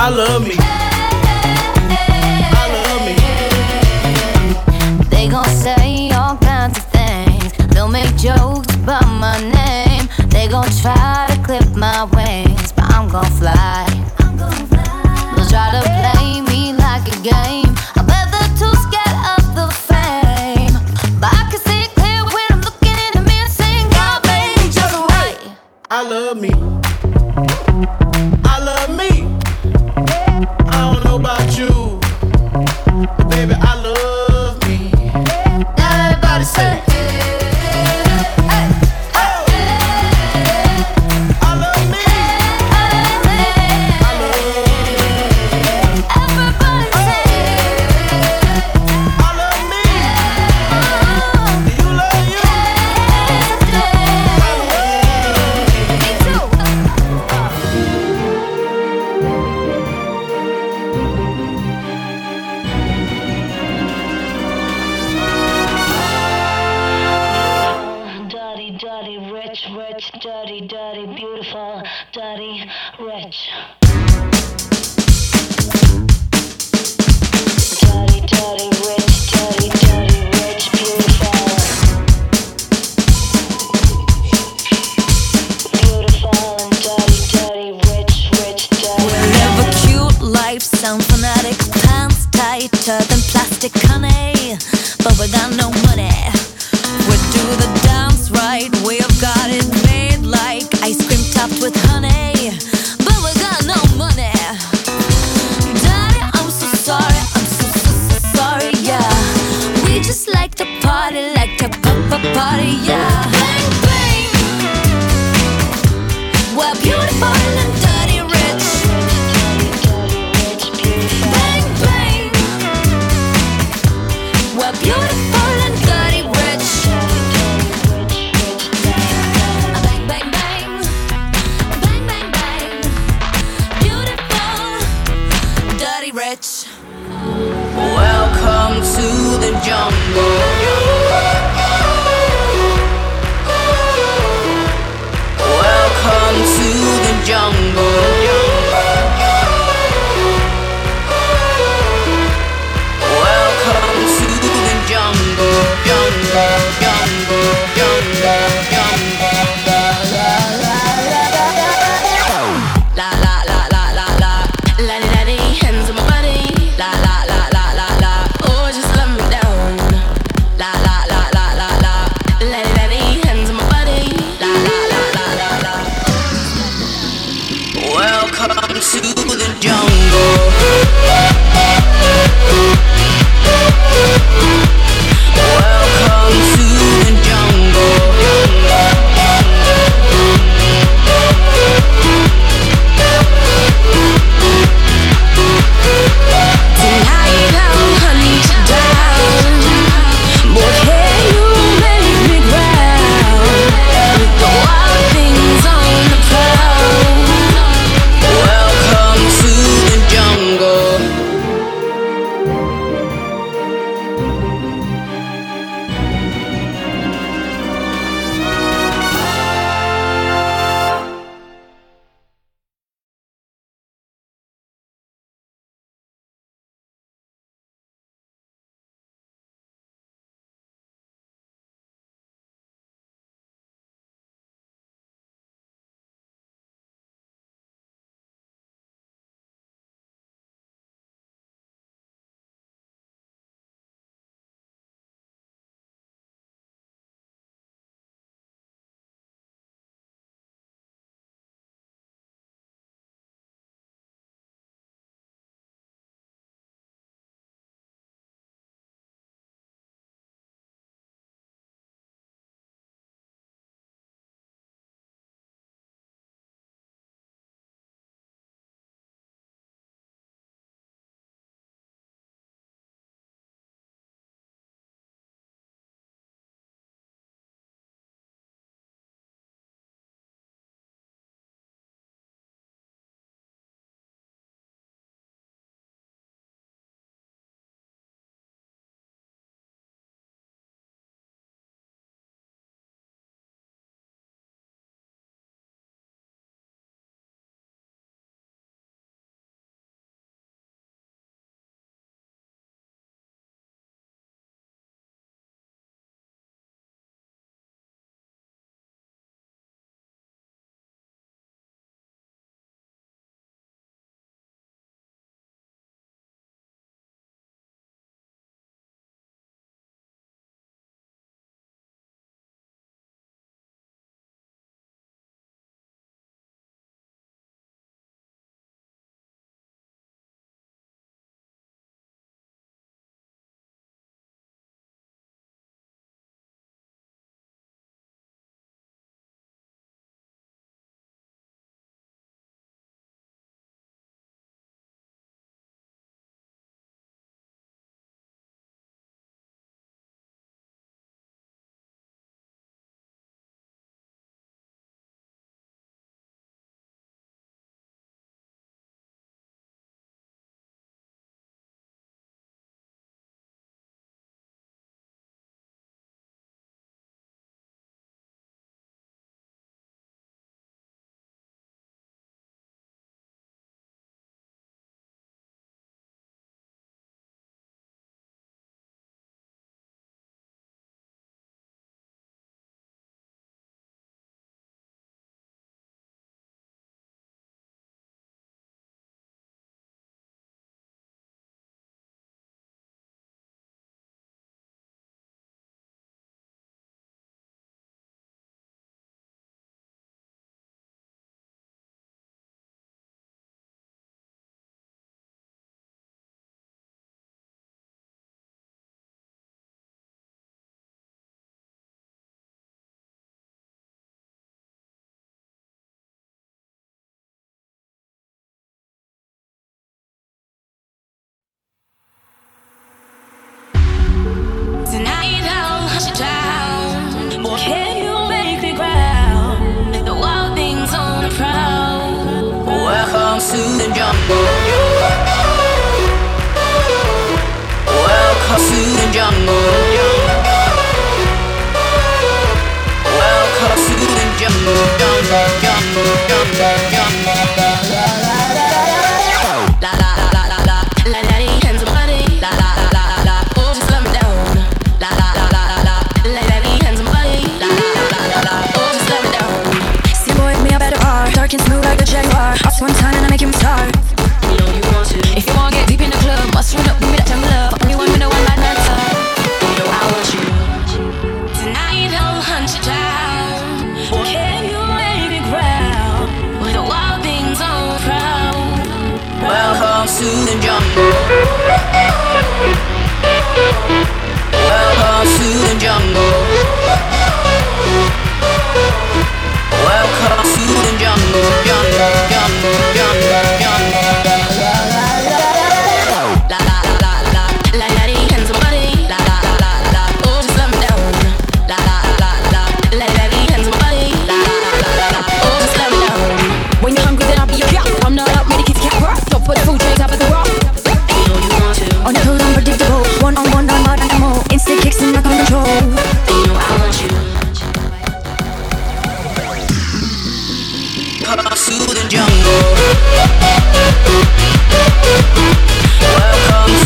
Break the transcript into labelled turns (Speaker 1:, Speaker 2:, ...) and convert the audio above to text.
Speaker 1: I love me. I love me.
Speaker 2: They gon' say all kinds of things. They'll make jokes about my name. They gon' try to clip my wings, but I'm gon' fly. They'll try to play me like a game. I bet they're too scared of the fame, but I can see it clear when I'm looking at me and saying God made me just right.
Speaker 1: I love me. I love me. I don't know about you, but baby, I love me. Everybody say.
Speaker 3: Rich, dirty, dirty, beautiful, dirty, rich. Dirty, dirty, rich, dirty, dirty, rich, beautiful. Beautiful and dirty, dirty, rich, rich, dirty.
Speaker 2: We'll live a cute life, sound fanatic, pants tighter than plastic honey, but we got no money. We do the dance right, we've got it made like ice cream topped with honey, but we got no money. Daddy, I'm so sorry, I'm so sorry, yeah. We just like to party, like to party, yeah. Bang, bang. We're beautiful and dirty rich. Bang, bang. We're beautiful and dirty rich. Bang, bang, bang. Bang, bang, bang. Beautiful, dirty rich.
Speaker 4: Welcome to the jungle. Welcome to the jungle. Welcome to the jungle, jungle, jungle, jungle, jungle. La la la la la la, la la la, hands on my body. La la la la la la, oh just let me down. La la la la la la, la la la, hands on my body. La la la la la la. Welcome to the jungle. Welcome to the jungle. Tonight I'll hunt you down. Boy, can you make me ground? With the wild things on the prowl. Welcome to the jungle. soothing jungle. Welcome soothing jungle. Welcome soothing jungle. La la la la la, la la hands on body. La la la la la, oh just let me down. La la la la la, la la hands on body. La la la la la, oh just let me down.
Speaker 5: See boy, me a better bar, dark and smooth like a Jaguar. Hops one time and I make him star.
Speaker 4: You know you want to.
Speaker 5: If you wanna get deep in the club, bust run up, give me that jungle love. Only one with no one like that top.
Speaker 4: You know I want you. Tonight I'll hunt you down. Can you make me ground with the wild things on proud? Welcome to the jungle. Welcome to the jungle. Welcome to the jungle. Jungle, jungle, jungle, jungle. La la la la la, la la hands on body. La la la la la, oh just let me down. La la la la, la la hands on body. La la la la la, oh just let me down.
Speaker 5: When you're hungry, then I'll be your cat. I'm not up, many kids can't rock. Don't put food trays up at the rock.
Speaker 4: You know you want to.
Speaker 5: On the cold, unpredictable. One on one, I'm not animal. Instant kicks and knock on control.
Speaker 4: You know I want you. Welcome to the jungle. Welcome